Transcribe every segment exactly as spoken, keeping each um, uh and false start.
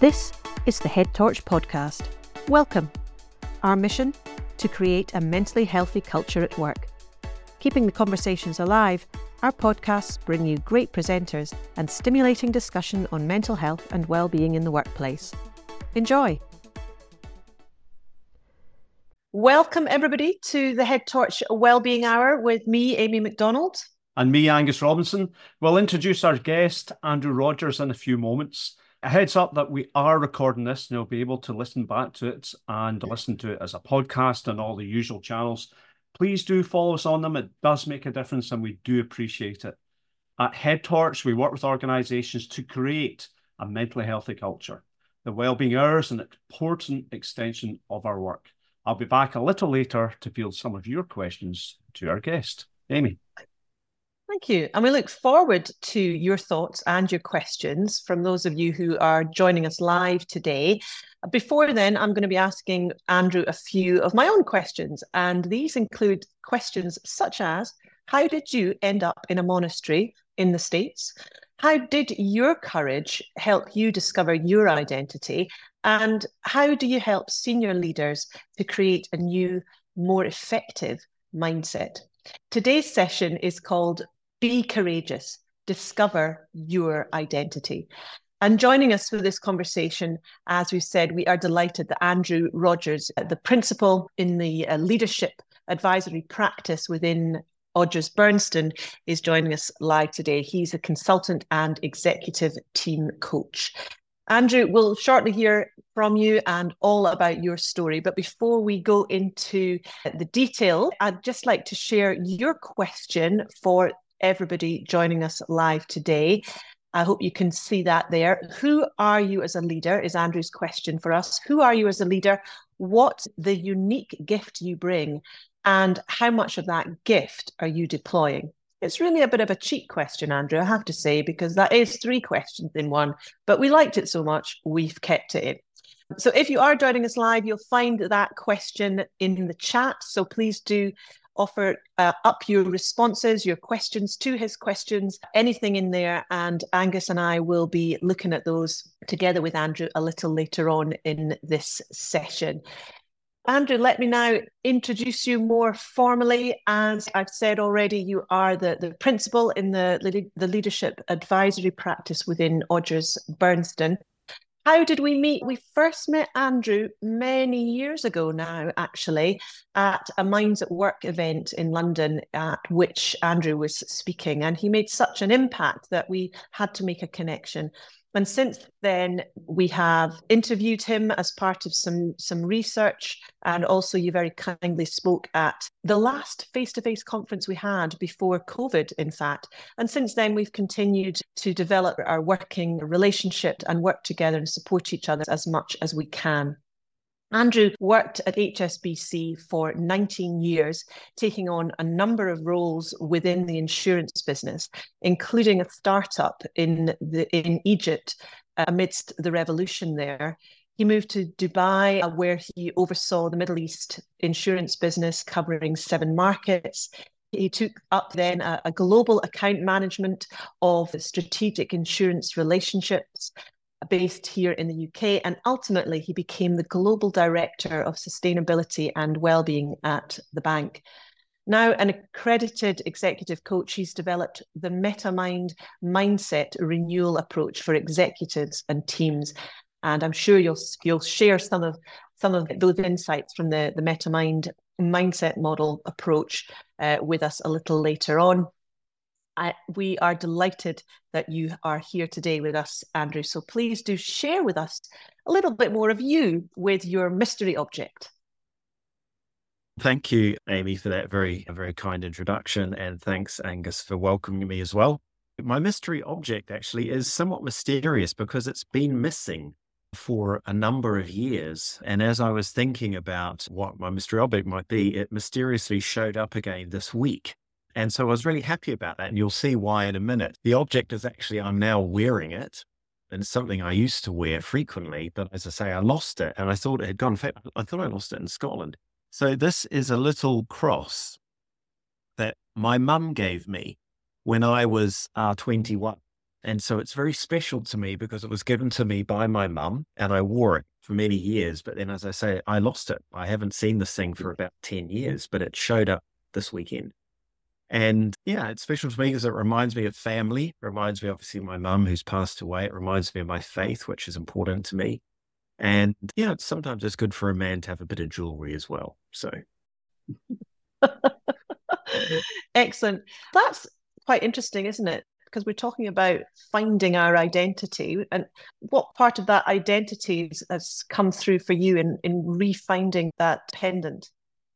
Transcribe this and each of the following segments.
This is the Head Torch podcast. Welcome. Our mission? To create a mentally healthy culture at work. Keeping the conversations alive, our podcasts bring you great presenters and stimulating discussion on mental health and well-being in the workplace. Enjoy. Welcome everybody to the Head Torch Wellbeing Hour with me, Amy McDonald. And me, Angus Robinson. We'll introduce our guest, Andrew Rogers, in a few moments. A heads up that we are recording this and you'll be able to listen back to it and listen to it as a podcast and all the usual channels. Please do follow us on them. It does make a difference and we do appreciate it. At Head Torch, we work with organisations to create a mentally healthy culture. The Wellbeing Hour is an important extension of our work. I'll be back a little later to field some of your questions to our guest. Amy. Thank you. And we look forward to your thoughts and your questions from those of you who are joining us live today. Before then, I'm going to be asking Andrew a few of my own questions. And these include questions such as, how did you end up in a monastery in the States? How did your courage help you discover your identity? And how do you help senior leaders to create a new, more effective mindset? Today's session is called Be Courageous, Discover Your Identity. And joining us for this conversation, as we said, we are delighted that Andrew Rogers, the principal in the uh, leadership advisory practice within Odgers Berndtson, is joining us live today. He's a consultant and executive team coach. Andrew, we'll shortly hear from you and all about your story. But before we go into the detail, I'd just like to share your question for everybody joining us live today. I hope you can see that there. Who are you as a leader is Andrew's question for us. Who are you as a leader? What's the unique gift you bring? And how much of that gift are you deploying? It's really a bit of a cheat question, Andrew, I have to say, because that is three questions in one, but we liked it so much, we've kept it in. So if you are joining us live, you'll find that question in the chat. So please do offer uh, up your responses, your questions to his questions, anything in there. And Angus and I will be looking at those together with Andrew a little later on in this session. Andrew, let me now introduce you more formally. As I've said already, you are the, the principal in the, the leadership advisory practice within Odgers Berndtson. How did we meet? We first met Andrew many years ago now, actually, at a Minds at Work event in London at which Andrew was speaking. And he made such an impact that we had to make a connection. And since then, we have interviewed him as part of some, some research. And also you very kindly spoke at the last face-to-face conference we had before COVID, in fact. And since then, we've continued to develop our working relationship and work together and support each other as much as we can. Andrew worked at H S B C for nineteen years, taking on a number of roles within the insurance business, including a startup in the in Egypt uh, amidst the revolution there. He moved to Dubai, uh, where he oversaw the Middle East insurance business covering seven markets. He took up then a, a global account management of strategic insurance relationships based here in the U K, and ultimately he became the Global Director of Sustainability and Wellbeing at the bank. Now an accredited executive coach, he's developed the MetaMind mindset renewal approach for executives and teams, and I'm sure you'll you'll share some of some of those insights from the, the MetaMind mindset model approach uh, with us a little later on. I, we are delighted that you are here today with us, Andrew. So please do share with us a little bit more of you with your mystery object. Thank you, Amy, for that very, very kind introduction. And thanks, Angus, for welcoming me as well. My mystery object actually is somewhat mysterious because it's been missing for a number of years. And as I was thinking about what my mystery object might be, it mysteriously showed up again this week. And so I was really happy about that. And you'll see why in a minute. The object is actually, I'm now wearing it. And it's something I used to wear frequently. But as I say, I lost it. And I thought it had gone. In fact, I thought I lost it in Scotland. So this is a little cross that my mum gave me when I was uh, twenty-one. And so it's very special to me because it was given to me by my mum and I wore it for many years. But then, as I say, I lost it. I haven't seen this thing for about ten years, but it showed up this weekend. And yeah, it's special to me because it reminds me of family, it reminds me obviously of my mum who's passed away. It reminds me of my faith, which is important to me. And yeah, sometimes it's good for a man to have a bit of jewelry as well. So. Excellent. That's quite interesting, isn't it? Because we're talking about finding our identity, and what part of that identity has come through for you in, in refinding that pendant?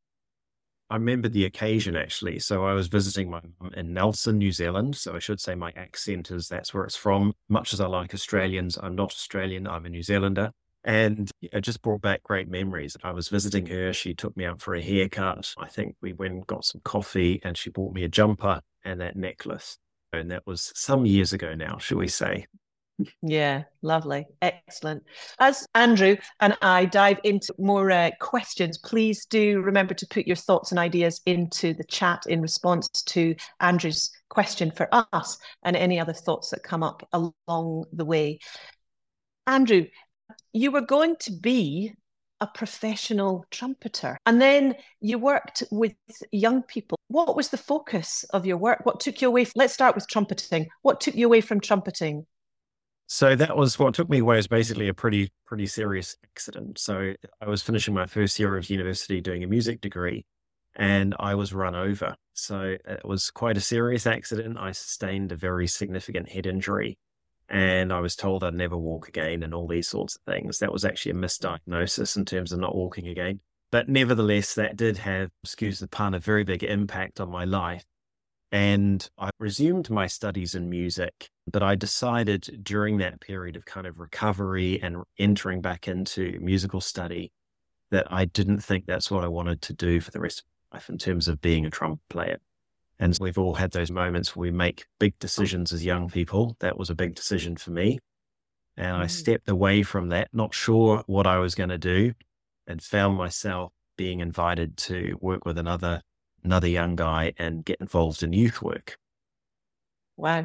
I remember the occasion actually. So I was visiting my mum in Nelson, New Zealand. So I should say my accent is that's where it's from. Much as I like Australians, I'm not Australian, I'm a New Zealander. And it just brought back great memories. I was visiting her. She took me out for a haircut. I think we went and got some coffee and she bought me a jumper and that necklace. And that was some years ago now, shall we say. Yeah, lovely. Excellent. As Andrew and I dive into more uh, questions, please do remember to put your thoughts and ideas into the chat in response to Andrew's question for us and any other thoughts that come up along the way. Andrew, you were going to be a professional trumpeter, and then you worked with young people. What was the focus of your work? What took you away? From, let's start with trumpeting. What took you away from trumpeting? So that was what took me away was basically a pretty, pretty serious accident. So I was finishing my first year of university doing a music degree and I was run over. So it was quite a serious accident. I sustained a very significant head injury and I was told I'd never walk again and all these sorts of things. That was actually a misdiagnosis in terms of not walking again. But nevertheless, that did have, excuse the pun, a very big impact on my life. And I resumed my studies in music, but I decided during that period of kind of recovery and entering back into musical study that I didn't think that's what I wanted to do for the rest of my life in terms of being a trumpet player. And we've all had those moments where we make big decisions as young people. That was a big decision for me. And I stepped away from that, not sure what I was going to do, and found myself being invited to work with another another young guy and get involved in youth work. Wow.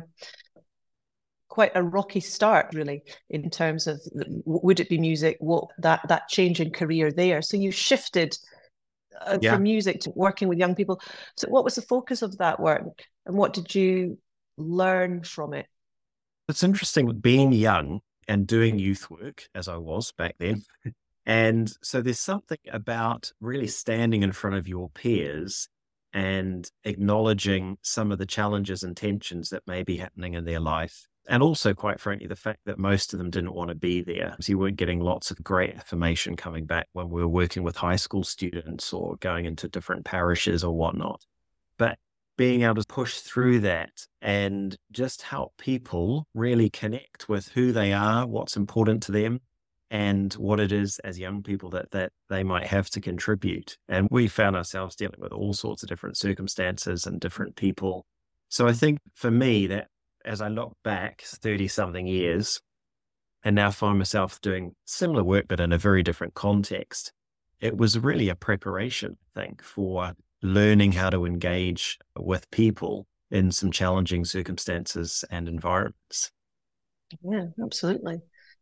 Quite a rocky start, really, in terms of, would it be music, what that, that change in career there. So you shifted uh, Yeah. from music to working with young people. So what was the focus of that work and what did you learn from it? It's interesting being young and doing youth work as I was back then. And so there's something about really standing in front of your peers and acknowledging some of the challenges and tensions that may be happening in their life. And also, quite frankly, the fact that most of them didn't want to be there. So you weren't getting lots of great affirmation coming back when we were working with high school students or going into different parishes or whatnot. But being able to push through that and just help people really connect with who they are, what's important to them, and what it is as young people that that they might have to contribute. And we found ourselves dealing with all sorts of different circumstances and different people. So I think for me that as I look back thirty something years and now find myself doing similar work, but in a very different context, it was really a preparation, I think, for learning how to engage with people in some challenging circumstances and environments. Yeah, absolutely.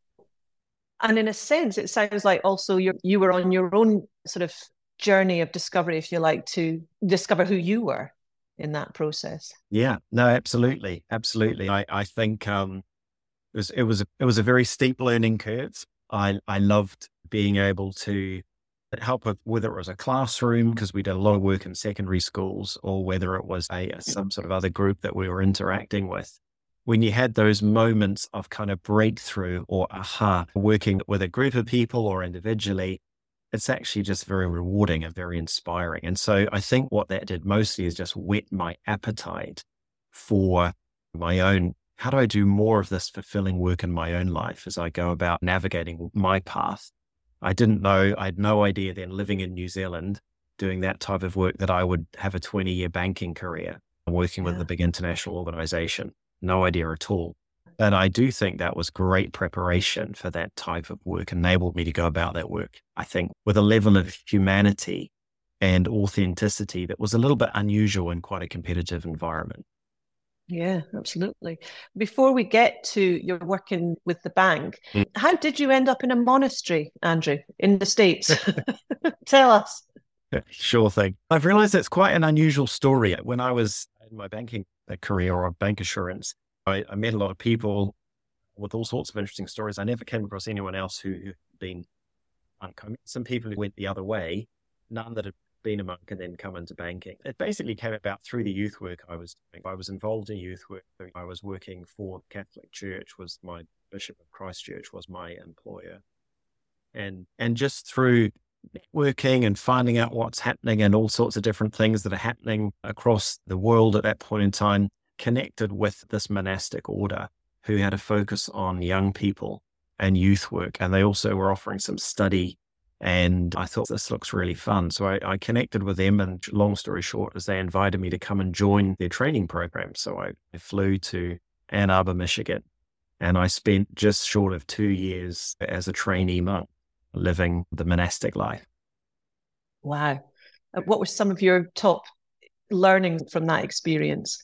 And in a sense, it sounds like also you you were on your own sort of journey of discovery, if you like, to discover who you were in that process. Yeah, no, absolutely. Absolutely. I, I think um, it was, it was, a, it was a very steep learning curve. I, I loved being able to help with whether it was a classroom, because we did a lot of work in secondary schools, or whether it was a, some sort of other group that we were interacting with. When you had those moments of kind of breakthrough or aha, working with a group of people or individually, it's actually just very rewarding and very inspiring. And so I think what that did mostly is just whet my appetite for my own, how do I do more of this fulfilling work in my own life as I go about navigating my path? I didn't know, I had no idea then living in New Zealand, doing that type of work, that I would have a twenty year banking career working with Yeah. a big international organization. No idea at all. And I do think that was great preparation for that type of work, enabled me to go about that work, I think, with a level of humanity and authenticity that was a little bit unusual in quite a competitive environment. Yeah, absolutely. Before we get to your working with the bank, Mm. how did you end up in a monastery, Andrew, in the States? Tell us. Sure thing. I've realized that's quite an unusual story. When I was in my banking career or bank assurance, I, I met a lot of people with all sorts of interesting stories. I never came across anyone else who had been monk. I met some people who went the other way, none that had been a monk and then come into banking. It basically came about through the youth work I was doing. I was involved in youth work. I was working for the Catholic Church, was my Bishop of Christchurch was my employer. And and just through networking and finding out what's happening and all sorts of different things that are happening across the world at that point in time, connected with this monastic order who had a focus on young people and youth work. And they also were offering some study. And I thought, this looks really fun. So I, I connected with them, and long story short is they invited me to come and join their training program. So I, I flew to Ann Arbor, Michigan, and I spent just short of two years as a trainee monk living the monastic life. Wow. What were some of your top learnings from that experience?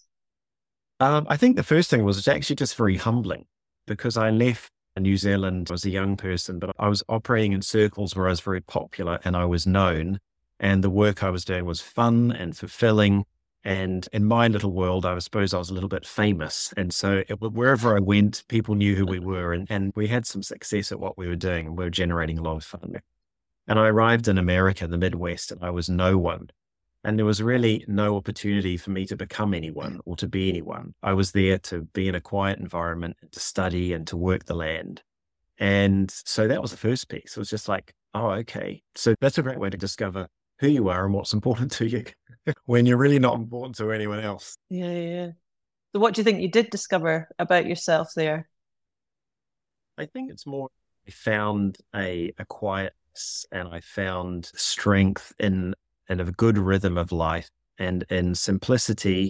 Um, I think the first thing was it's actually just very humbling, because I left New Zealand as a young person, but I was operating in circles where I was very popular and I was known, and the work I was doing was fun and fulfilling. And in my little world, I suppose I was a little bit famous. And so it, wherever I went, people knew who we were, and, and we had some success at what we were doing, and we were generating a lot of fun. And I arrived in America, the Midwest, and I was no one. And there was really no opportunity for me to become anyone or to be anyone. I was there to be in a quiet environment and to study and to work the land. And so that was the first piece. It was just like, oh, okay. So that's a great way to discover who you are and what's important to you when you're really not important to anyone else. Yeah, yeah. So what do you think you did discover about yourself there? I think it's more, I found a, a quietness, and I found strength in and a good rhythm of life and in simplicity,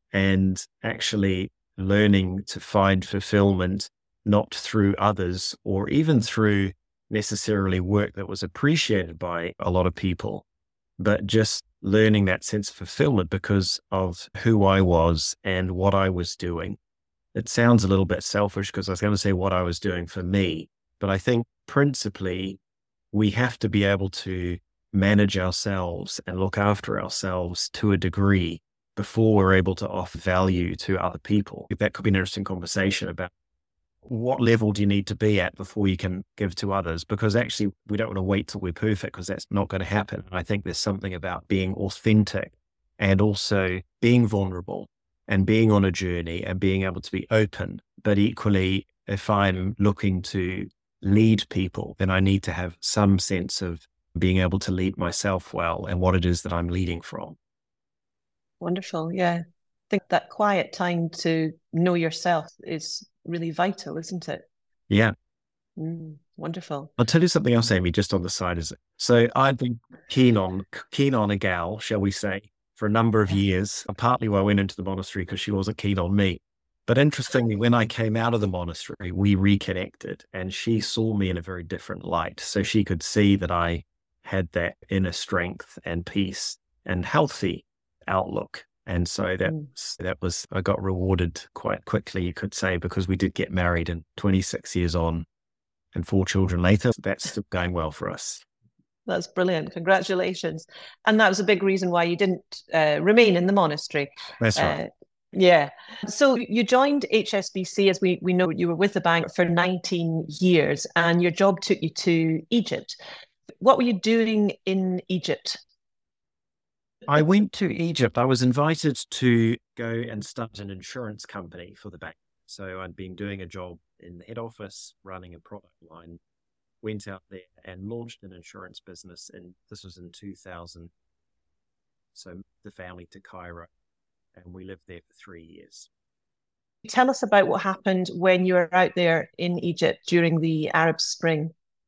and actually learning to find fulfillment, not through others or even through necessarily work that was appreciated by a lot of people, but just learning that sense of fulfillment because of who I was and what I was doing. It sounds a little bit selfish because I was going to say what I was doing for me, but I think principally we have to be able to manage ourselves and look after ourselves to a degree before we're able to offer value to other people. That could be an interesting conversation about what level do you need to be at before you can give to others, because actually we don't want to wait till we're perfect, because that's not going to happen. And I think there's something about being authentic and also being vulnerable and being on a journey and being able to be open. But equally, if I'm looking to lead people, then I need to have some sense of being able to lead myself well and what it is that I'm leading from. Wonderful. Yeah. I think that quiet time to know yourself is really vital, isn't it? Yeah. Mm, wonderful. I'll tell you something else, Amy, just on the side. Is it? So I'd been keen on, keen on a gal, shall we say, for a number of years, partly why I went into the monastery because she wasn't keen on me. But interestingly, when I came out of the monastery, we reconnected, and she saw me in a very different light. So she could see that I had that inner strength and peace and healthy outlook. And so that, mm. that was, I got rewarded quite quickly, you could say, because we did get married, and twenty-six years on and four children later, that's still going well for us. That's brilliant. Congratulations. And that was a big reason why you didn't uh, remain in the monastery. That's right. Uh, yeah. So you joined H S B C, as we, we know you were with the bank for nineteen years, and your job took you to Egypt. What were you doing in Egypt? I went to Egypt. I was invited to go and start an insurance company for the bank. So I'd been doing a job in the head office, running a product line, went out there and launched an insurance business. And this was in two thousand. So the family to Cairo, and we lived there for three years. Tell us about what happened when you were out there in Egypt during the Arab Spring.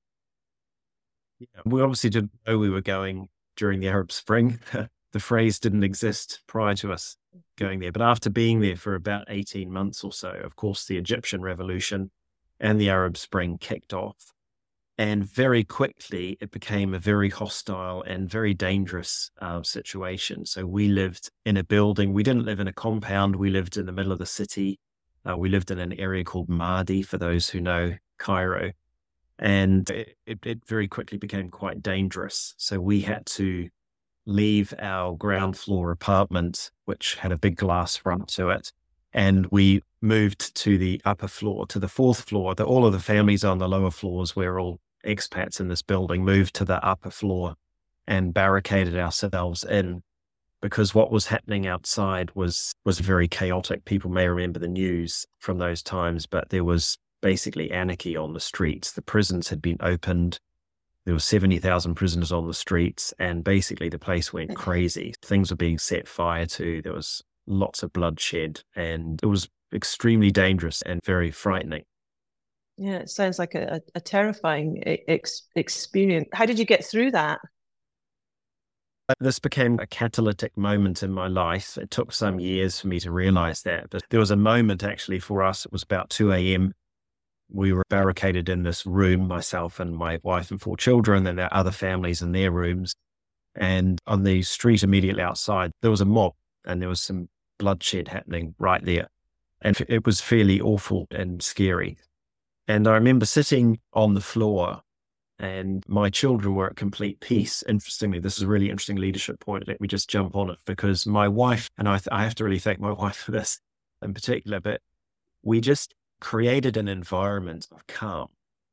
Yeah, we obviously didn't know we were going during the Arab Spring. The phrase didn't exist prior to us going there. But after being there for about eighteen months or so, of course, the Egyptian Revolution and the Arab Spring kicked off. And very quickly, it became a very hostile and very dangerous uh, situation. So we lived in a building. We didn't live in a compound. We lived in the middle of the city. Uh, we lived in an area called Maadi, for those who know Cairo. And it, it, it very quickly became quite dangerous. So we had to leave our ground floor apartment, which had a big glass front to it. And we moved to the upper floor, to the fourth floor. The, all of the families on the lower floors, we're all expats in this building, moved to the upper floor and barricaded ourselves in, because what was happening outside was was very chaotic. People may remember the news from those times, but there was basically anarchy on the streets. The prisons had been opened. There were seventy thousand prisoners on the streets, and basically the place went crazy. Things were being set fire to. There was lots of bloodshed, and it was extremely dangerous and very frightening. Yeah, it sounds like a, a terrifying ex- experience. How did you get through that? This became a catalytic moment in my life. It took some years for me to realize that, but there was a moment actually for us. It was about two a.m. We were barricaded in this room, myself and my wife and four children, and there are other families in their rooms. And on the street immediately outside, there was a mob, and there was some bloodshed happening right there. And it was fairly awful and scary. And I remember sitting on the floor, and my children were at complete peace. Interestingly, this is a really interesting leadership point. Let me just jump on it, because my wife, and I, th- I have to really thank my wife for this in particular, but we just created an environment of calm.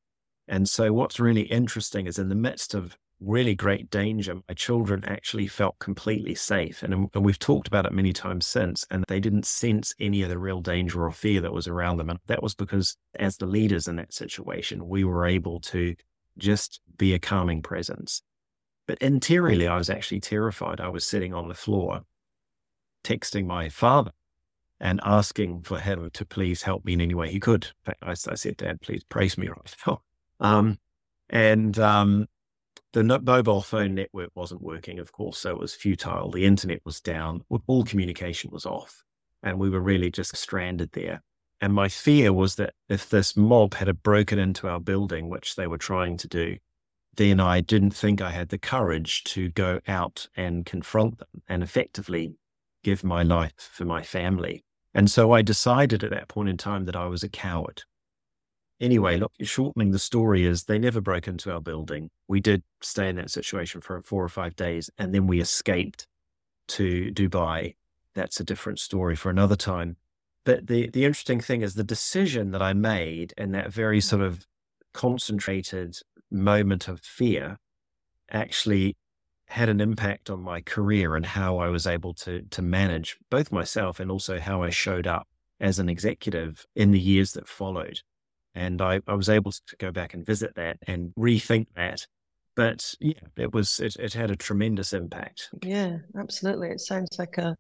And so what's really interesting is in the midst of really great danger, my children actually felt completely safe. And, and we've talked about it many times since, and they didn't sense any of the real danger or fear that was around them. And that was because as the leaders in that situation, we were able to just be a calming presence. But interiorly, I was actually terrified. I was sitting on the floor texting my father and asking for him to please help me in any way he could. In fact, I, I said, Dad, please praise me right now. Um, and um, the no- mobile phone network wasn't working, of course, so it was futile. The internet was down. All communication was off. And we were really just stranded there. And my fear was that if this mob had broken into our building, which they were trying to do, then I didn't think I had the courage to go out and confront them and effectively give my life for my family. And so I decided at that point in time that I was a coward. Anyway, look, shortening the story is they never broke into our building. We did stay in that situation for four or five days, and then we escaped to Dubai. That's a different story for another time. But the, the interesting thing is the decision that I made in that very sort of concentrated moment of fear actually had an impact on my career and how I was able to to manage both myself and also how I showed up as an executive in the years that followed. And I, I was able to go back and visit that and rethink that. But yeah, it was it, it had a tremendous impact. Yeah, absolutely. It sounds like a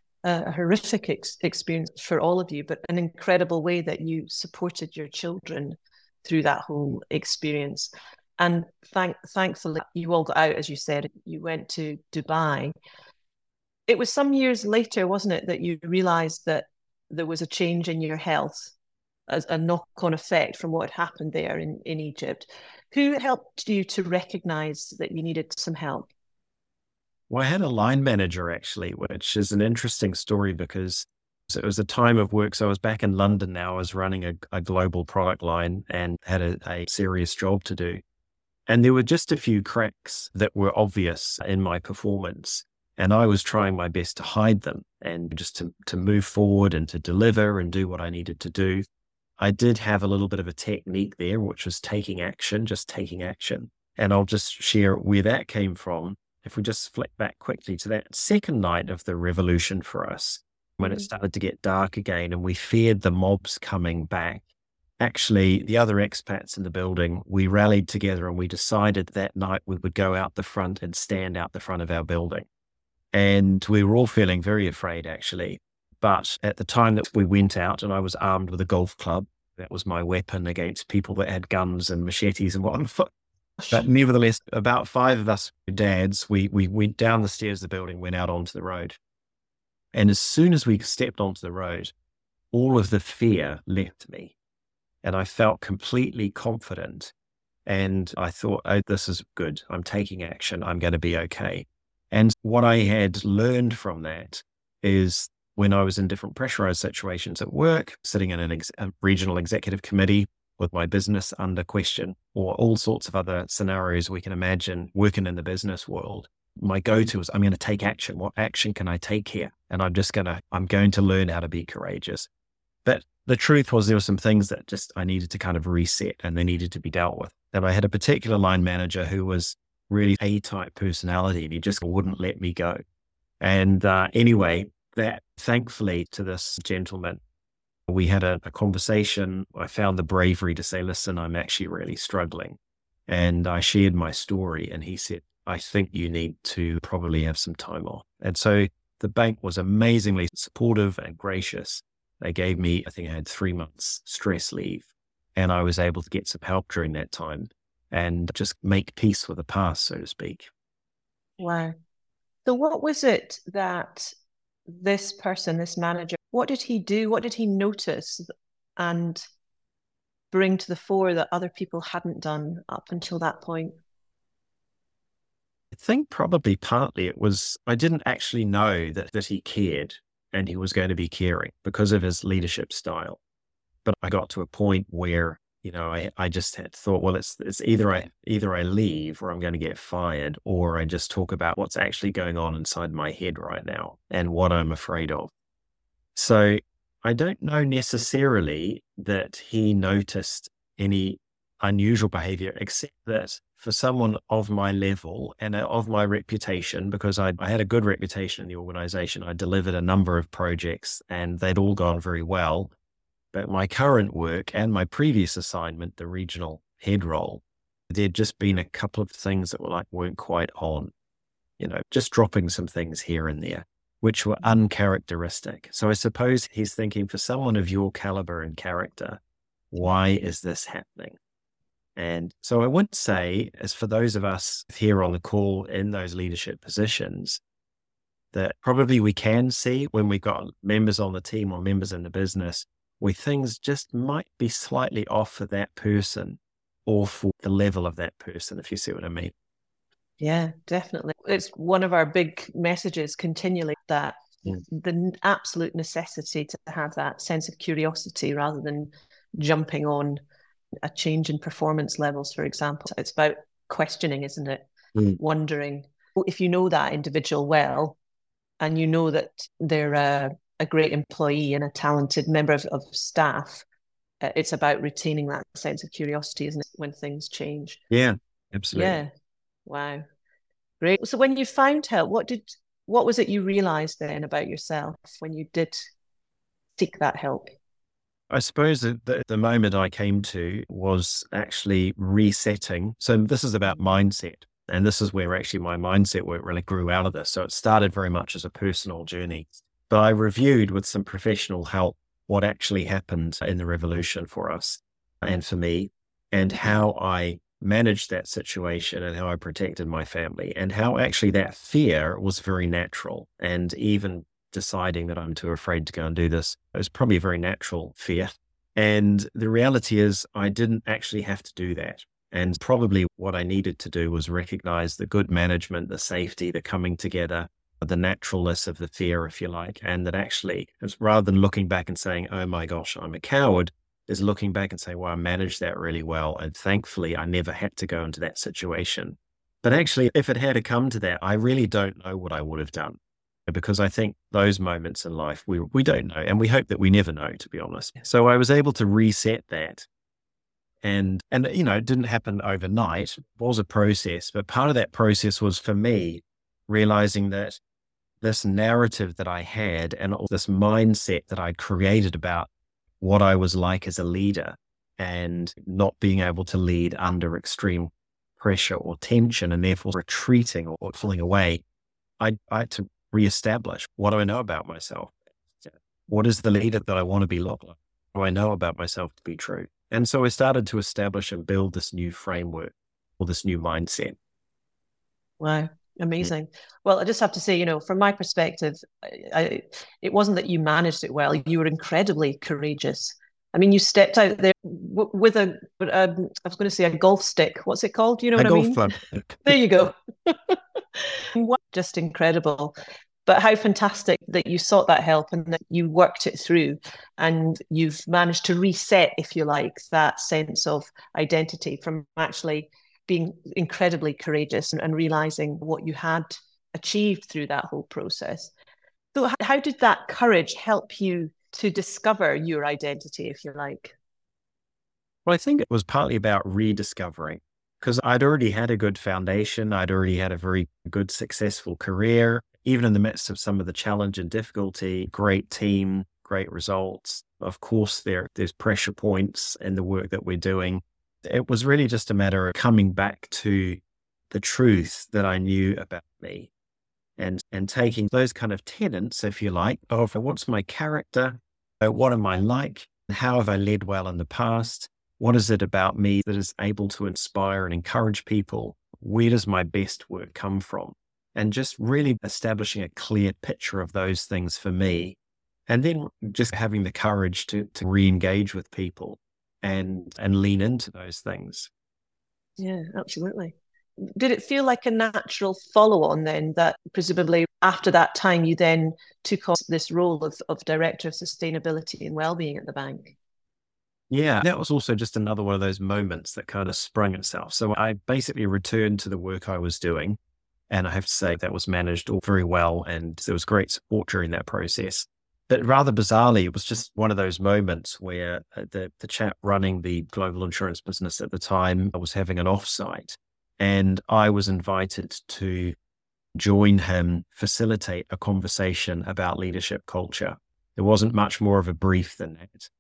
a horrific ex- experience for all of you, but an incredible way that you supported your children through that whole experience. And thank, thankfully, you all got out, as you said. You went to Dubai. It was some years later, wasn't it, that you realized that there was a change in your health as a knock-on effect from what had happened there in, in Egypt. Who helped you to recognize that you needed some help? Well, I had a line manager actually, which is an interesting story because it was a time of work. So I was back in London now. I was running a, a global product line and had a, a serious job to do. And there were just a few cracks that were obvious in my performance. And I was trying my best to hide them and just to, to move forward and to deliver and do what I needed to do. I did have a little bit of a technique there, which was taking action, just taking action. And I'll just share where that came from. If we just flick back quickly to that second night of the revolution for us, when it started to get dark again and we feared the mobs coming back, actually the other expats in the building, we rallied together and we decided that night we would go out the front and stand out the front of our building. And we were all feeling very afraid actually. But at the time that we went out, and I was armed with a golf club, that was my weapon against people that had guns and machetes and whatnot. But nevertheless, about five of us dads, we we went down the stairs of the building, went out onto the road. And as soon as we stepped onto the road, all of the fear left me. And I felt completely confident And I thought, oh, this is good. I'm taking action. I'm going to be okay. And what I had learned from that is when I was in different pressurized situations at work, sitting in an ex- a regional executive committee with my business under question, or all sorts of other scenarios we can imagine working in the business world, my go-to is I'm going to take action. What action can I take here? And I'm just going to, I'm going to learn how to be courageous. But the truth was there were some things that just I needed to kind of reset and they needed to be dealt with. And I had a particular line manager who was really A-type personality and he just wouldn't let me go. And uh, anyway, that thankfully to this gentleman, we had a, a conversation. I found the bravery to say, listen, I'm actually really struggling. And I shared my story and he said, I think you need to probably have some time off. And so the bank was amazingly supportive and gracious. They gave me, I think I had three months stress leave and I was able to get some help during that time and just make peace with the past, so to speak. Wow. So what was it that this person, this manager, what did he do? What did he notice and bring to the fore that other people hadn't done up until that point? I think probably partly it was, I didn't actually know that, that he cared and he was going to be caring because of his leadership style. But I got to a point where, you know, I, I just had thought, well, it's it's either I either I leave or I'm going to get fired, or I just talk about what's actually going on inside my head right now and what I'm afraid of. So I don't know necessarily that he noticed any unusual behavior, except that for someone of my level and of my reputation, because I, I had a good reputation in the organization, I delivered a number of projects and they'd all gone very well. But my current work and my previous assignment, the regional head role, there'd just been a couple of things that were like weren't quite on, you know, just dropping some things here and there, which were uncharacteristic. So I suppose he's thinking, for someone of your caliber and character, why is this happening? And so I would say, as for those of us here on the call in those leadership positions, that probably we can see when we've got members on the team or members in the business where things just might be slightly off for that person or for the level of that person, if you see what I mean. Yeah, definitely. It's one of our big messages continually, that mm. the absolute necessity to have that sense of curiosity rather than jumping on a change in performance levels, for example. It's about questioning, isn't it? Mm. Wondering. If you know that individual well and you know that they're a, a great employee and a talented member of, of staff, uh, it's about retaining that sense of curiosity, isn't it, when things change? Yeah, absolutely. Yeah. Wow. Great. So when you found help, what did what was it you realized then about yourself when you did seek that help? I suppose that the, the moment I came to was actually resetting. So this is about mindset. And this is where actually my mindset work really grew out of this. So it started very much as a personal journey. But I reviewed with some professional help what actually happened in the revolution for us and for me, and how I managed that situation and how I protected my family, and how actually that fear was very natural. And even deciding that I'm too afraid to go and do this, it was probably a very natural fear. And the reality is I didn't actually have to do that. And probably what I needed to do was recognize the good management, the safety, the coming together, the naturalness of the fear, if you like. And that actually, rather than looking back and saying, oh my gosh, I'm a coward, is looking back and saying, well, I managed that really well. And thankfully, I never had to go into that situation. But actually, if it had to come to that, I really don't know what I would have done. Because I think those moments in life, we we don't know. And we hope that we never know, to be honest. So I was able to reset that. And, and you know, it didn't happen overnight. It was a process. But part of that process was, for me, realizing that this narrative that I had and this mindset that I'd created about what I was like as a leader and not being able to lead under extreme pressure or tension and therefore retreating or, or pulling away, I, I had to reestablish, what do I know about myself? What is the leader that I want to be like? What do I know about myself to be true? And so I started to establish and build this new framework or this new mindset. Wow. Amazing. Yeah. Well, I just have to say, you know, from my perspective, I, I, it wasn't that you managed it well. You were incredibly courageous I mean, you stepped out there w- with a, um, I was going to say a golf stick. What's it called? Do you know A what I golf mean? club. There you go. Just incredible. But how fantastic that you sought that help and that you worked it through, and you've managed to reset, if you like, that sense of identity from actually being incredibly courageous and, and realizing what you had achieved through that whole process. So how did that courage help you to discover your identity, if you like? Well, I think it was partly about rediscovering, because I'd already had a good foundation. I'd already had a very good, successful career, even in the midst of some of the challenge and difficulty. Great team, great results. Of course, there there's pressure points in the work that we're doing. It was really just a matter of coming back to the truth that I knew about me, and and taking those kind of tenets, if you like, of what's my character, uh, what am I like, how have I led well in the past, what is it about me that is able to inspire and encourage people, where does my best work come from, and just really establishing a clear picture of those things for me, and then just having the courage to to re-engage with people and and lean into those things. Yeah, absolutely. Did it feel like a natural follow-on then, that presumably after that time you then took on this role of, of Director of Sustainability and Wellbeing at the bank? Yeah, that was also just another one of those moments that kind of sprung itself. So I basically returned to the work I was doing, and I have to say that was managed all very well, and there was great support during that process. But rather bizarrely, it was just one of those moments where the, the chap running the global insurance business at the time was having an offsite, and I was invited to join him, facilitate a conversation about leadership culture. There wasn't much more of a brief than that.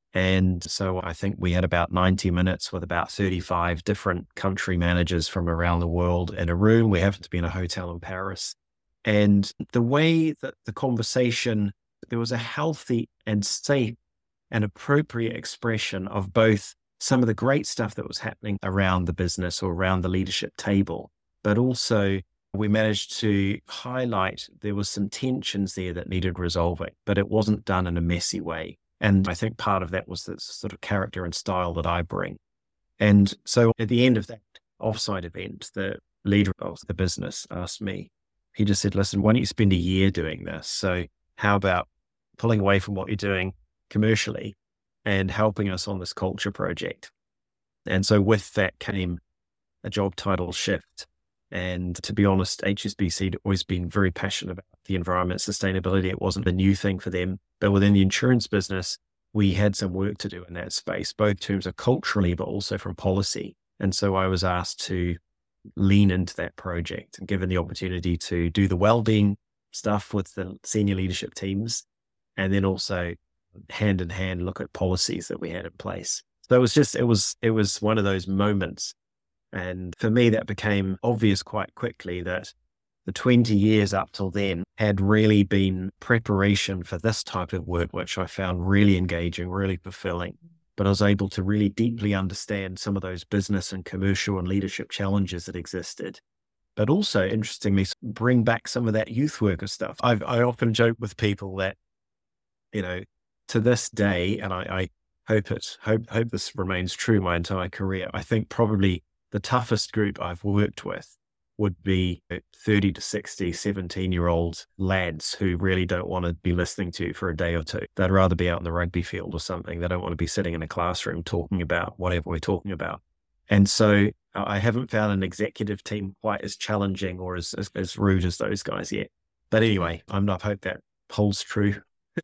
And so I think we had about ninety minutes with about thirty-five different country managers from around the world in a room. We happened to be in a hotel in Paris. And the way that the conversation, there was a healthy and safe and appropriate expression of both some of the great stuff that was happening around the business or around the leadership table, but also we managed to highlight there was some tensions there that needed resolving, but it wasn't done in a messy way. And I think part of that was the sort of character and style that I bring. And so at the end of that offsite event, the leader of the business asked me, he just said, listen, why don't you spend a year doing this? So how about pulling away from what you're doing commercially and helping us on this culture project? And so with that came a job title shift. And to be honest, H S B C had always been very passionate about the environment, sustainability. It wasn't a new thing for them. But within the insurance business, we had some work to do in that space, both in terms of culturally, but also from policy. And so I was asked to lean into that project and given the opportunity to do the well-being stuff with the senior leadership teams, and then also hand in hand look at policies that we had in place. So it was just, it was, it was one of those moments. And for me, that became obvious quite quickly that the twenty years up till then had really been preparation for this type of work, which I found really engaging, really fulfilling. But I was able to really deeply understand some of those business and commercial and leadership challenges that existed. But also, interestingly, bring back some of that youth worker stuff. I've, I often joke with people that, you know, to this day, and I, I hope it, hope, hope this remains true my entire career, I think probably the toughest group I've worked with would be thirty to sixty, seventeen year old lads who really don't want to be listening to you for a day or two. They'd rather be out in the rugby field or something. They don't want to be sitting in a classroom talking about whatever we're talking about. And so I haven't found an executive team quite as challenging or as, as, as rude as those guys yet. But anyway, I'm not, I hope that holds true.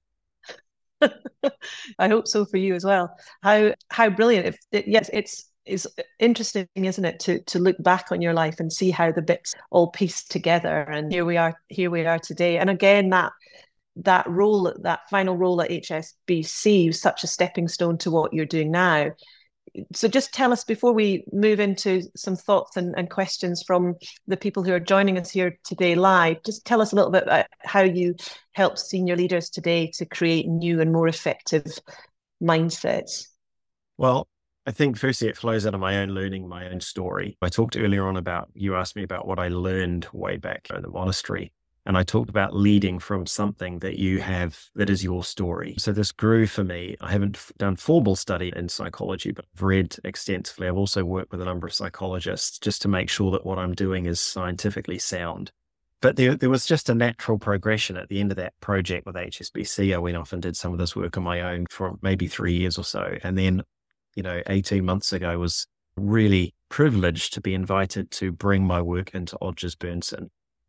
I hope so for you as well. How, how brilliant. If it, yes, it's, It's interesting, isn't it, to to look back on your life and see how the bits all pieced together. And here we are, here we are today. And again, that that role, that final role at H S B C was such a stepping stone to what you're doing now. So just tell us, before we move into some thoughts and, and questions from the people who are joining us here today live, just tell us a little bit about how you help senior leaders today to create new and more effective mindsets. Well, I think firstly, it flows out of my own learning, my own story. I talked earlier on about, you asked me about what I learned way back in the monastery. And I talked about leading from something that you have, that is your story. So this grew for me. I haven't f- done formal study in psychology, but I've read extensively. I've also worked with a number of psychologists just to make sure that what I'm doing is scientifically sound. But there, there was just a natural progression at the end of that project with H S B C. I went off and did some of this work on my own for maybe three years or so. And then, you know, eighteen months ago, I was really privileged to be invited to bring my work into Odgers Berndtson.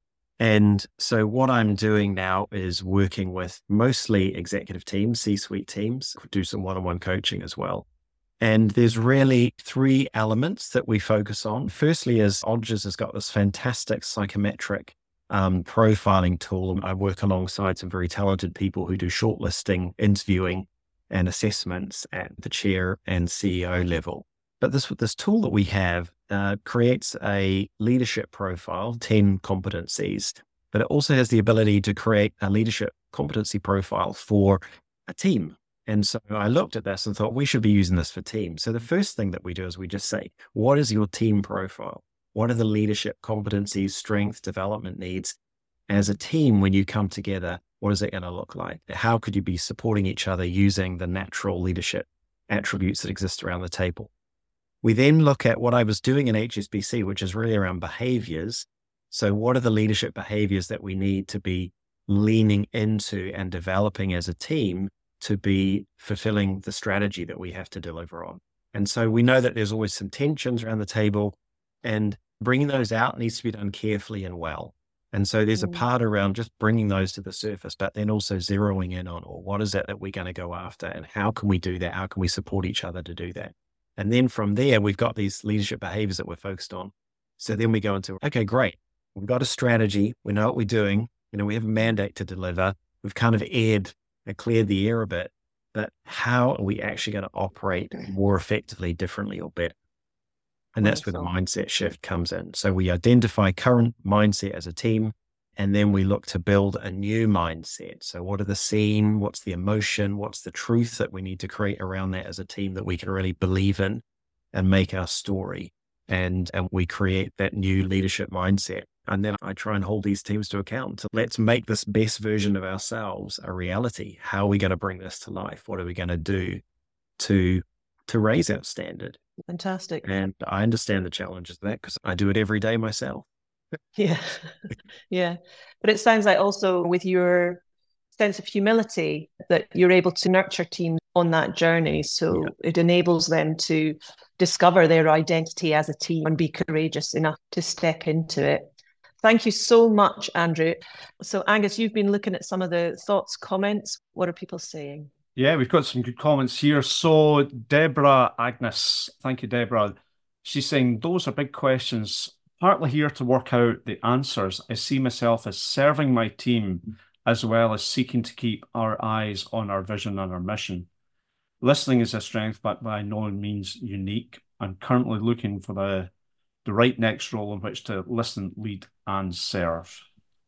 And so what I'm doing now is working with mostly executive teams, C-suite teams, do some one-on-one coaching as well. And there's really three elements that we focus on. Firstly is Odgers has got this fantastic psychometric um, profiling tool. I work alongside some very talented people who do shortlisting, interviewing, and assessments at the chair and C E O level. But this this tool that we have uh, creates a leadership profile, ten competencies, but it also has the ability to create a leadership competency profile for a team. And so I looked at this and thought we should be using this for teams. So the first thing that we do is we just say, what is your team profile? What are the leadership competencies, strength, development needs as a team when you come together? What is it going to look like? How could you be supporting each other using the natural leadership attributes that exist around the table? We then look at what I was doing in H S B C, which is really around behaviors. So what are the leadership behaviors that we need to be leaning into and developing as a team to be fulfilling the strategy that we have to deliver on? And so we know that there's always some tensions around the table, and bringing those out needs to be done carefully and well. And so there's a part around just bringing those to the surface, but then also zeroing in on, well, what is it that we're going to go after, and how can we do that? How can we support each other to do that? And then from there, we've got these leadership behaviors that we're focused on. So then we go into, okay, great. We've got a strategy. We know what we're doing. You know, we have a mandate to deliver. We've kind of aired and cleared the air a bit, but how are we actually going to operate more effectively, differently, or better? And that's where the mindset shift comes in. So we identify current mindset as a team, and then we look to build a new mindset. So what are the scene? What's the emotion? What's the truth that we need to create around that as a team that we can really believe in and make our story? And, and we create that new leadership mindset. And then I try and hold these teams to account. So let's make this best version of ourselves a reality. How are we going to bring this to life? What are we going to do to, to raise our standard? Fantastic. And I understand the challenges of that because I do it every day myself. Yeah. Yeah. But it sounds like also with your sense of humility that you're able to nurture teams on that journey. So yeah. It enables them to discover their identity as a team and be courageous enough to step into it. Thank you so much, Andrew. So Angus, you've been looking at some of the thoughts, comments. What are people saying? Yeah, we've got some good comments here. So Deborah Agnes, thank you, Deborah. She's saying, those are big questions. Partly here to work out the answers. I see myself as serving my team as well as seeking to keep our eyes on our vision and our mission. Listening is a strength, but by no means unique. I'm currently looking for the, the right next role in which to listen, lead, and serve.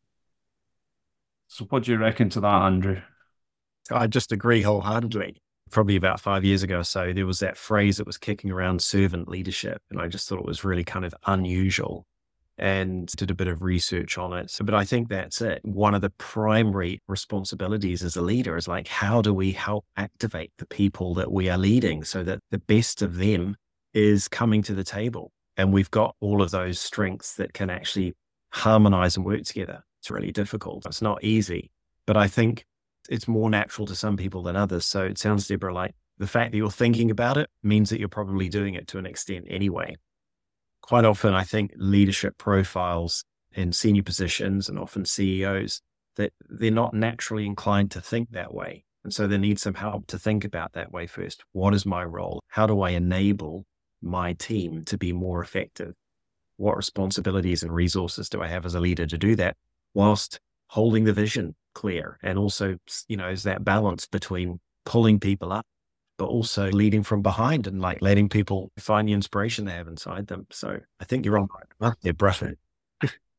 So what do you reckon to that, Andrew? I just agree wholeheartedly. Probably about five years ago or so, there was that phrase that was kicking around, servant leadership. And I just thought it was really kind of unusual and did a bit of research on it. So, but I think that's it. One of the primary responsibilities as a leader is like, how do we help activate the people that we are leading so that the best of them is coming to the table? And we've got all of those strengths that can actually harmonize and work together. It's really difficult. It's not easy, but I think it's more natural to some people than others. So it sounds, Deborah, like the fact that you're thinking about it means that you're probably doing it to an extent anyway. Quite often, I think leadership profiles in senior positions and often C E Os, that they're not naturally inclined to think that way. And so they need some help to think about that way first. What is my role? How do I enable my team to be more effective? What responsibilities and resources do I have as a leader to do that whilst holding the vision clear? And also, you know, is that balance between pulling people up, but also leading from behind and like letting people find the inspiration they have inside them. So I think you're on right. Yeah, brilliant.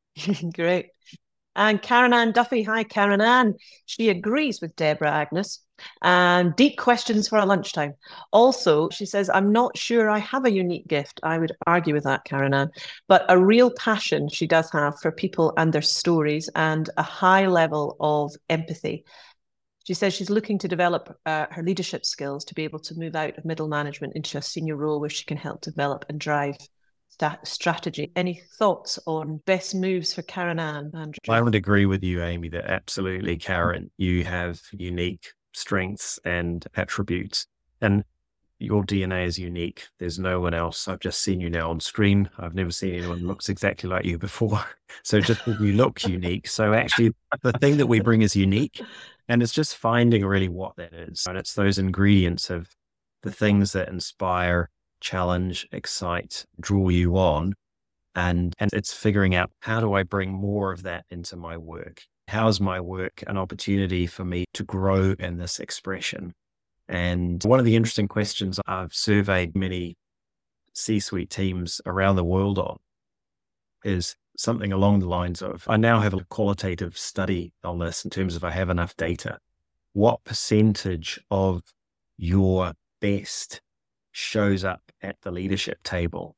Great. And Karen Ann Duffy. Hi, Karen Ann. She agrees with Deborah Agnes. And deep questions for a lunchtime. Also, she says, I'm not sure I have a unique gift. I would argue with that, Karen Ann, but a real passion she does have for people and their stories and a high level of empathy. She says she's looking to develop uh, her leadership skills to be able to move out of middle management into a senior role where she can help develop and drive st- strategy. Any thoughts on best moves for Karen Ann, Andrew? I would agree with you, Amy, that absolutely, Karen, you have unique strengths and attributes, and your D N A is unique. There's no one else. I've just seen you now on screen. I've never seen anyone who looks exactly like you before. So just you look unique. So actually the thing that we bring is unique, and it's just finding really what that is. And it's those ingredients of the things that inspire, challenge, excite, draw you on. And, and it's figuring out, how do I bring more of that into my work? How is my work an opportunity for me to grow in this expression? And one of the interesting questions I've surveyed many C-suite teams around the world on is something along the lines of, I now have a qualitative study on this in terms of I have enough data. What percentage of your best shows up at the leadership table?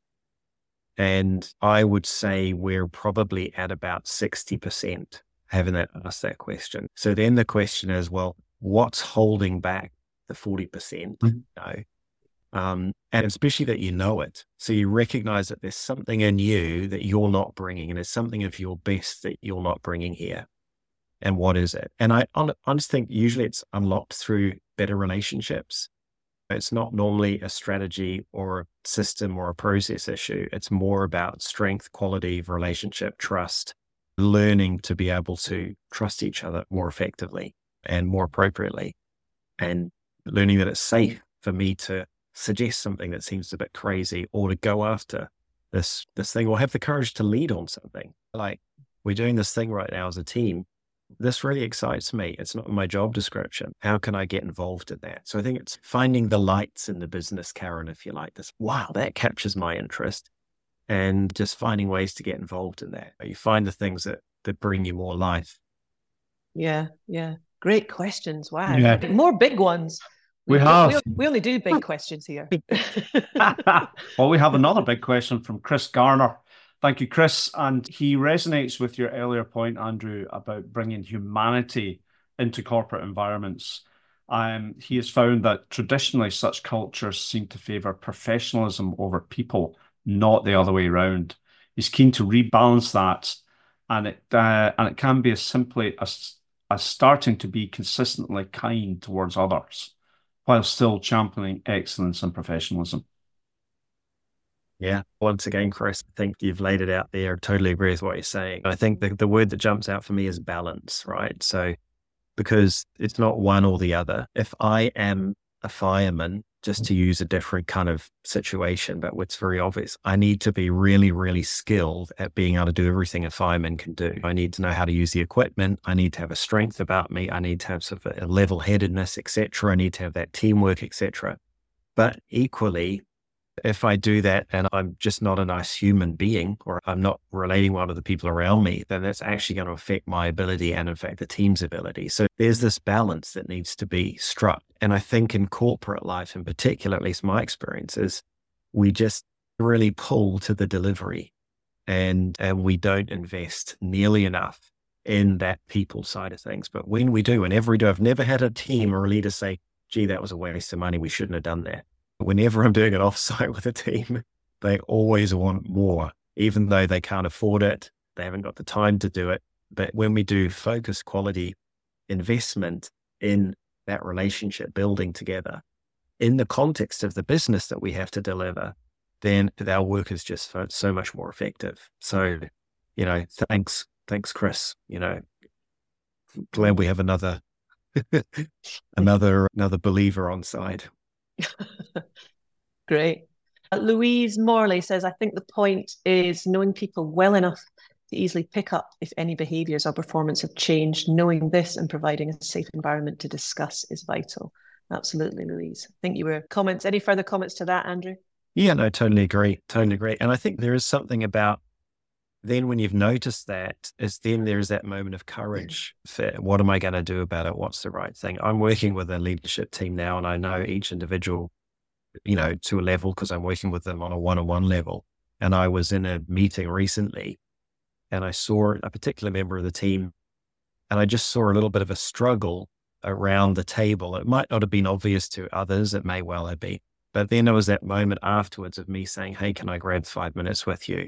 And I would say we're probably at about sixty percent having that asked that question. So then the question is, well, what's holding back the forty percent? Mm-hmm. You know? Um, and especially that you know it. So you recognize that there's something in you that you're not bringing, and there's something of your best that you're not bringing here. And what is it? And I, I just think usually it's unlocked through better relationships. It's not normally a strategy or a system or a process issue. It's more about strength, quality of relationship, trust, learning to be able to trust each other more effectively and more appropriately, and learning that it's safe for me to suggest something that seems a bit crazy, or to go after this, this thing, or have the courage to lead on something. Like, we're doing this thing right now as a team. This really excites me. It's not in my job description. How can I get involved in that? So I think it's finding the lights in the business, Karen, if you like this. Wow, that captures my interest. And just finding ways to get involved in that. You find the things that, that bring you more life. Yeah, yeah. Great questions. Wow. Yeah. More big ones. We, we have. We, we only do big questions here. Well, we have another big question from Chris Garner. Thank you, Chris. And he resonates with your earlier point, Andrew, about bringing humanity into corporate environments. Um, he has found that traditionally such cultures seem to favour professionalism over people, not the other way around. He's keen to rebalance that, and it uh, and it can be as simply as, as starting to be consistently kind towards others, while still championing excellence and professionalism. Yeah. Once again, Chris, I think you've laid it out there. I totally agree with what you're saying. I think the, the word that jumps out for me is balance, right? So, because it's not one or the other. If I am a fireman, just to use a different kind of situation, but what's very obvious, I need to be really, really skilled at being able to do everything a fireman can do. I need to know how to use the equipment. I need to have a strength about me. I need to have sort of a level-headedness, et cetera. I need to have that teamwork, et cetera. But equally, if I do that and I'm just not a nice human being, or I'm not relating well to the people around me, then that's actually going to affect my ability and, in fact, the team's ability. So there's this balance that needs to be struck. And I think in corporate life in particular, at least my experience is, we just really pull to the delivery, and, and we don't invest nearly enough in that people side of things. But when we do, and every day, I've never had a team or a leader say, gee, that was a waste of money. We shouldn't have done that. Whenever I'm doing an offsite with a team, they always want more, even though they can't afford it. They haven't got the time to do it. But when we do focused quality investment in that relationship building together, in the context of the business that we have to deliver, then our work is just so much more effective. So, you know, thanks, thanks, Chris. You know, glad we have another, another, another believer on side. Great. Uh, Louise Morley says, I think the point is knowing people well enough to easily pick up if any behaviours or performance have changed. Knowing this and providing a safe environment to discuss is vital. Absolutely, Louise. I think you were comments. Any further comments to that, Andrew? Yeah, no, totally agree. Totally agree. And I think there is something about then when you've noticed that, is then there's that moment of courage for what am I going to do about it? What's the right thing? I'm working with a leadership team now, and I know each individual, you know, to a level because I'm working with them on a one-on-one level. And I was in a meeting recently and I saw a particular member of the team, and I just saw a little bit of a struggle around the table. It might not have been obvious to others. It may well have been. But then there was that moment afterwards of me saying, hey, can I grab five minutes with you?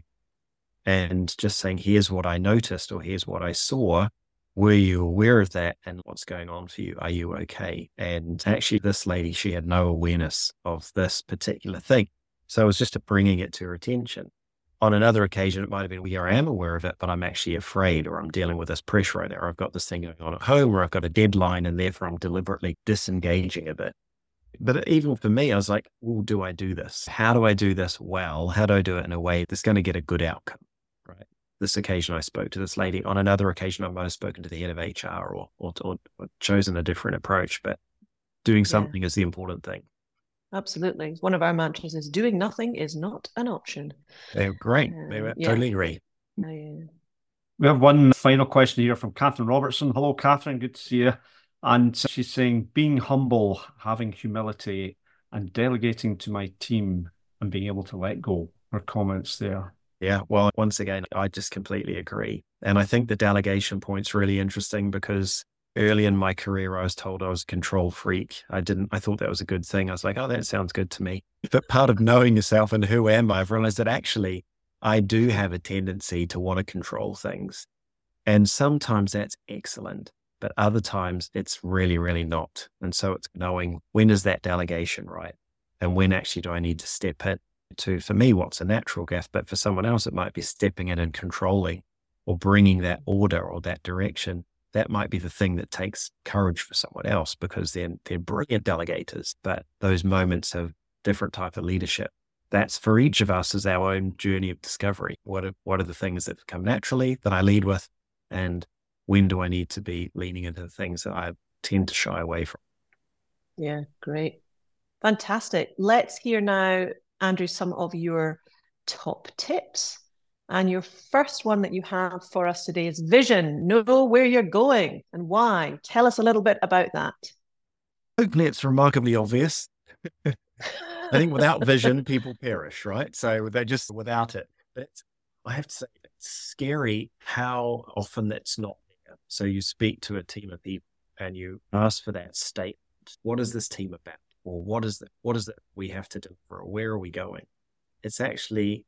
And just saying, here's what I noticed, or here's what I saw. Were you aware of that? And what's going on for you? Are you okay? And actually, this lady, she had no awareness of this particular thing. So it was just bringing it to her attention. On another occasion, it might have been, well, I am aware of it, but I'm actually afraid, or I'm dealing with this pressure right now, or I've got this thing going on at home, or I've got a deadline, and therefore I'm deliberately disengaging a bit. But even for me, I was like, well, do I do this? How do I do this well? How do I do it in a way that's going to get a good outcome? Right. This occasion, I spoke to this lady. On another occasion, I might have spoken to the head of H R, or, or, or, or chosen a different approach, but doing something yeah. is the important thing. Absolutely. One of our mantras is doing nothing is not an option. They're great. Uh, They're yeah. totally agree. Uh, yeah. We have one final question here from Catherine Robertson. Hello, Catherine. Good to see you. And she's saying, being humble, having humility, and delegating to my team and being able to let go. Her comments there. Yeah, well, once again, I just completely agree. And I think the delegation point's really interesting because early in my career, I was told I was a control freak. I didn't, I thought that was a good thing. I was like, oh, that sounds good to me. But part of knowing yourself and who am I, I've realized that actually I do have a tendency to want to control things. And sometimes that's excellent, but other times it's really, really not. And so it's knowing when is that delegation right? And when actually do I need to step in to, for me, what's a natural gift, but for someone else, it might be stepping in and controlling or bringing that order or that direction. That might be the thing that takes courage for someone else because they're, they're brilliant delegators, but those moments of different type of leadership, that's for each of us is our own journey of discovery. What are, what are the things that come naturally that I lead with? And when do I need to be leaning into the things that I tend to shy away from? Yeah, great. Fantastic. Let's hear now, Andrew, some of your top tips. And your first one that you have for us today is vision. Know where you're going and why. Tell us a little bit about that. Hopefully it's remarkably obvious. I think without vision, people perish, right? So they're just without it. But I have to say, it's scary how often that's not there. So you speak to a team of people and you ask for that statement. What is this team about? Or what is it? What is it we have to deliver? Or where are we going? It's actually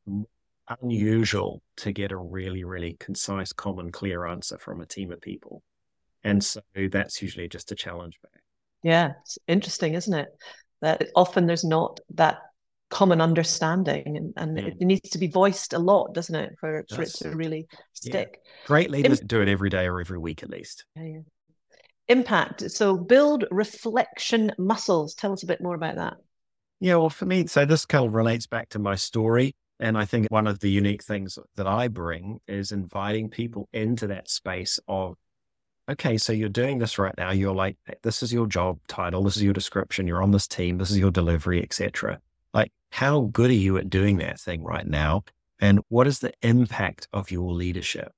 unusual to get a really, really concise, common, clear answer from a team of people. And so that's usually just a challenge back. Yeah, it's interesting, isn't it? That often there's not that common understanding and, and mm. it needs to be voiced a lot, doesn't it, for, for it to really stick. Yeah. Great leaders Im- do it every day or every week at least. Yeah, yeah. Impact. So build reflection muscles. Tell us a bit more about that. Yeah, well, for me, so this kind of relates back to my story. And I think one of the unique things that I bring is inviting people into that space of, okay, so you're doing this right now. You're like, this is your job title. This is your description. You're on this team. This is your delivery, et cetera. Like, how good are you at doing that thing right now? And what is the impact of your leadership?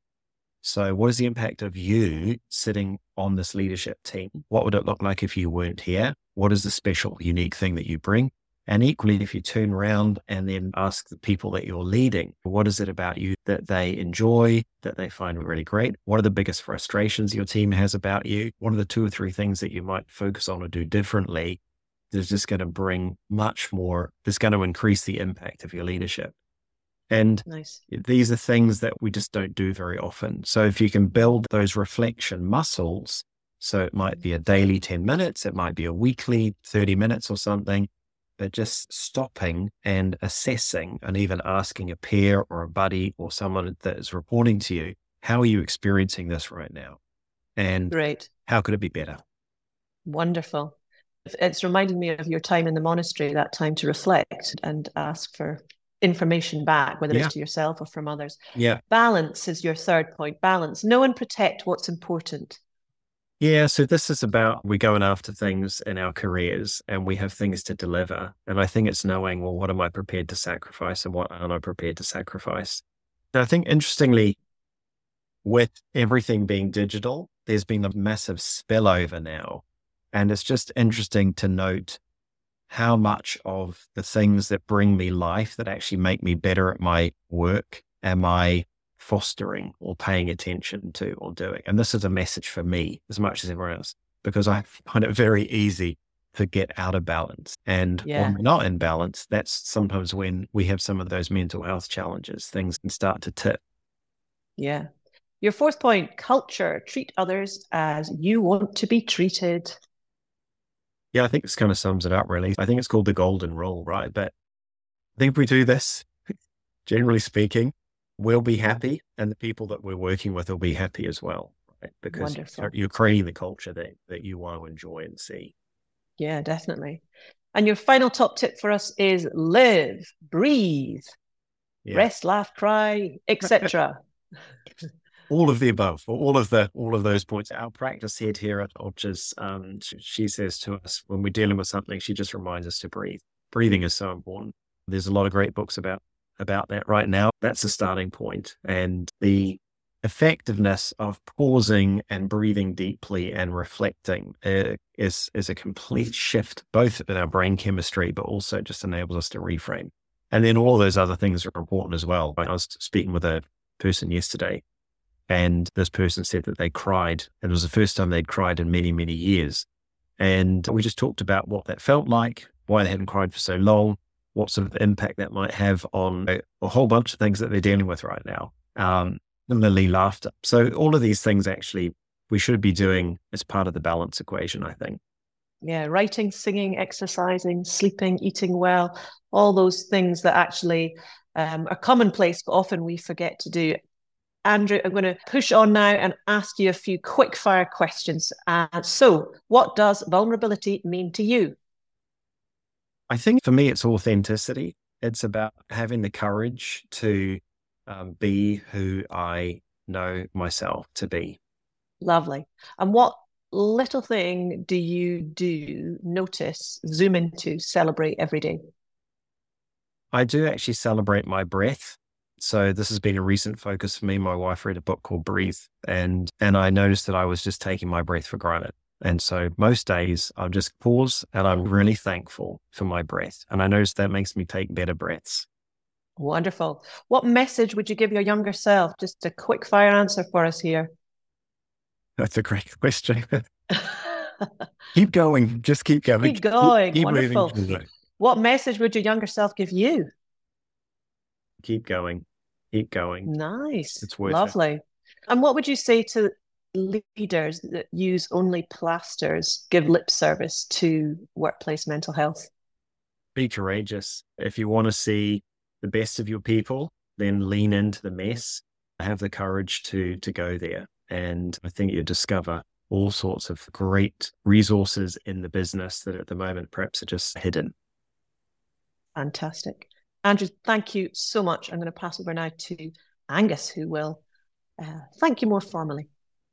So what is the impact of you sitting on this leadership team? What would it look like if you weren't here? What is the special, unique thing that you bring? And equally, if you turn around and then ask the people that you're leading, what is it about you that they enjoy, that they find really great? What are the biggest frustrations your team has about you? What are the two or three things that you might focus on or do differently? That's just going to bring much more, that's going to increase the impact of your leadership. And nice. These are things that we just don't do very often. So if you can build those reflection muscles, so it might be a daily ten minutes, it might be a weekly thirty minutes or something, but just stopping and assessing and even asking a peer or a buddy or someone that is reporting to you, how are you experiencing this right now? And Great. How could it be better? Wonderful. It's reminding me of your time in the monastery, that time to reflect and ask for information back, whether yeah. it's to yourself or from others. Yeah. Balance is your third point. Balance. Know and protect what's important. Yeah, so this is about we're going after things in our careers and we have things to deliver. And I think it's knowing, well, what am I prepared to sacrifice and what aren't I prepared to sacrifice? I think interestingly, with everything being digital, there's been a massive spillover now. And it's just interesting to note how much of the things that bring me life, that actually make me better at my work, am I fostering or paying attention to or doing. And this is a message for me as much as everyone else, because I find it very easy to get out of balance. And Yeah. when we're not in balance, that's sometimes when we have some of those mental health challenges, things can start to tip. Yeah. Your fourth point, culture, treat others as you want to be treated. Yeah, I think this kind of sums it up, really. I think it's called the golden rule, right? But I think if we do this, generally speaking, we'll be happy, and the people that we're working with will be happy as well, right? Because Wonderful. you're creating the culture that, that you want to enjoy and see. Yeah, definitely. And your final top tip for us is live, breathe, Yeah. rest, laugh, cry, et cetera. All of the above, all of the, all of those points. Our practice head here at Ulchers, um, she says to us when we're dealing with something, she just reminds us to breathe. Breathing is so important. There's a lot of great books about, about that right now. That's the starting point. And the effectiveness of pausing and breathing deeply and reflecting uh, is, is a complete shift, both in our brain chemistry, but also just enables us to reframe. And then all those other things are important as well. I was speaking with a person yesterday, and this person said that they cried. It was the first time they'd cried in many, many years. And we just talked about what that felt like, why they hadn't cried for so long, what sort of impact that might have on a, a whole bunch of things that they're dealing with right now. Um, similarly, laughter. So all of these things actually we should be doing as part of the balance equation, I think. Yeah, writing, singing, exercising, sleeping, eating well, all those things that actually um, are commonplace, but often we forget to do. Andrew, I'm going to push on now and ask you a few quick fire questions. Uh, so what does vulnerability mean to you? I think for me, it's authenticity. It's about having the courage to um, be who I know myself to be. Lovely. And what little thing do you do, notice, zoom into, celebrate every day? I do actually celebrate my breath. So this has been a recent focus for me. My wife read a book called Breathe, and and I noticed that I was just taking my breath for granted. And so most days I'll just pause and I'm really thankful for my breath. And I notice that makes me take better breaths. Wonderful. What message would you give your younger self? Just a quick fire answer for us here. That's a great question. Keep going. Just keep going. Keep going. Keep, keep Wonderful. moving. What message would your younger self give you? Keep going. Keep going. Nice. It's worth Lovely. it. And what would you say to leaders that use only plasters, give lip service to workplace mental health? Be courageous. If you want to see the best of your people, then lean into the mess. Have the courage to to go there. And I think you discover all sorts of great resources in the business that at the moment perhaps are just hidden. Fantastic. Andrew, thank you so much. I'm going to pass over now to Angus, who will uh, thank you more formally.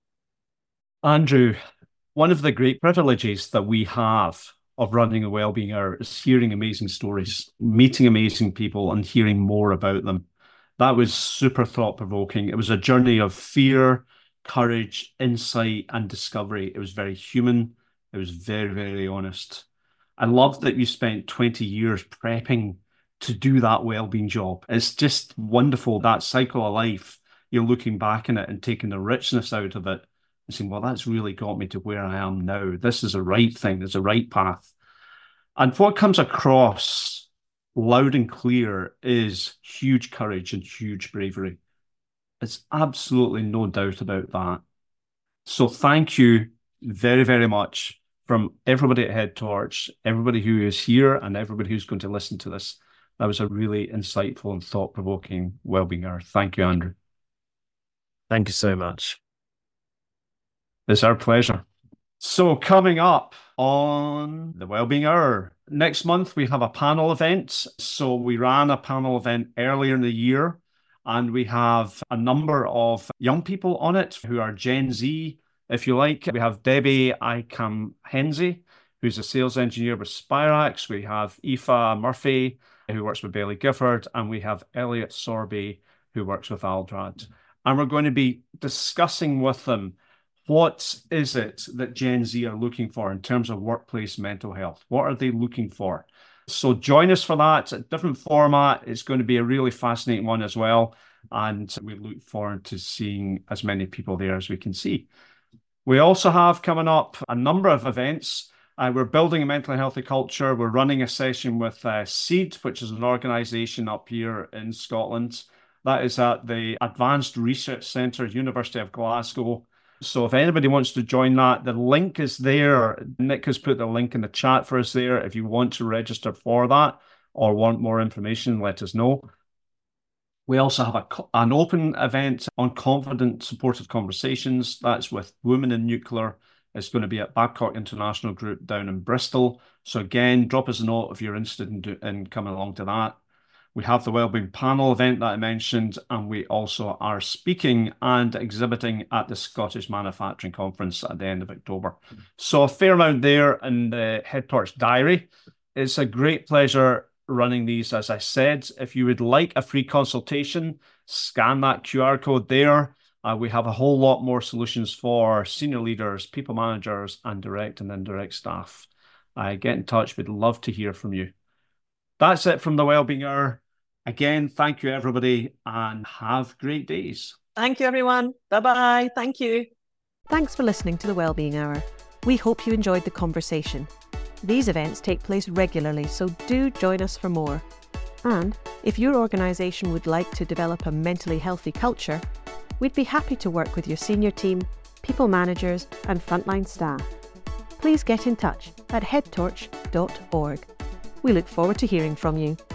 Andrew, one of the great privileges that we have of running a wellbeing hour is hearing amazing stories, meeting amazing people and hearing more about them. That was super thought-provoking. It was a journey of fear, courage, insight, and discovery. It was very human. It was very, very honest. I love that you spent twenty years prepping to do that wellbeing job. It's just wonderful, that cycle of life. You're looking back in it and taking the richness out of it and saying, well, that's really got me to where I am now. This is the right thing. There's a right path. And what comes across loud and clear is huge courage and huge bravery. It's absolutely no doubt about that. So thank you very, very much from everybody at Head Torch, everybody who is here and everybody who's going to listen to this. That was a really insightful and thought-provoking wellbeing hour. Thank you, Andrew. Thank you so much. It's our pleasure. So coming up on the Wellbeing Hour, next month we have a panel event. So we ran a panel event earlier in the year and we have a number of young people on it who are Gen Z, if you like. We have Debbie Icam-Henze, who's a sales engineer with Spirax. We have Aoife Murphy, who works with Baillie Gifford, and we have Elliot Sorby, who works with Aldrad. And we're going to be discussing with them what is it that Gen Z are looking for in terms of workplace mental health. What are they looking for? So join us for that. It's a different format. It's going to be a really fascinating one as well. And we look forward to seeing as many people there as we can see. We also have coming up a number of events. Uh, we're building a mentally healthy culture. We're running a session with uh, SEED, which is an organisation up here in Scotland. That is at the Advanced Research Centre, University of Glasgow. So if anybody wants to join that, the link is there. Nick has put the link in the chat for us there. If you want to register for that or want more information, let us know. We also have a, an open event on confident, supportive conversations. That's with Women in Nuclear. It's going to be at Babcock International Group down in Bristol. So again, drop us a note if you're interested in, do, in coming along to that. We have the Wellbeing Panel event that I mentioned, and we also are speaking and exhibiting at the Scottish Manufacturing Conference at the end of October. So a fair amount there in the Head Torch Diary. It's a great pleasure running these, as I said. If you would like a free consultation, scan that Q R code there. Uh, we have a whole lot more solutions for senior leaders, people managers, and direct and indirect staff. Uh, get in touch. We'd love to hear from you. That's it from the Wellbeing Hour. Again, thank you, everybody, and have great days. Thank you, everyone. Bye-bye. Thank you. Thanks for listening to the Wellbeing Hour. We hope you enjoyed the conversation. These events take place regularly, so do join us for more. And if your organisation would like to develop a mentally healthy culture, we'd be happy to work with your senior team, people managers and frontline staff. Please get in touch at head torch dot org. We look forward to hearing from you.